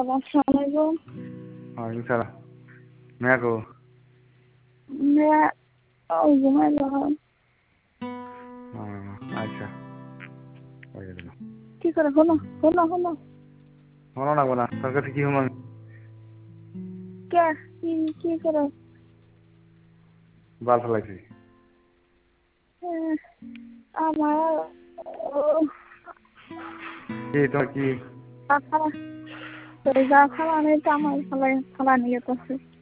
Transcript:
আসসালামু আলাইকুম। ওয়ালাইকুম সালাম। মেয়া কো? মেয়া ঘুমাই যখন। আচ্ছা ওই গেল। কি করে হলো হলো হলো হলো না বলা তোর কাছে কি হুম কে কি কি করে বাল ফেলাইছি। আমার কি তোমার কি খালা খালা নেই তো আমার খালা খালা নিয়ে তো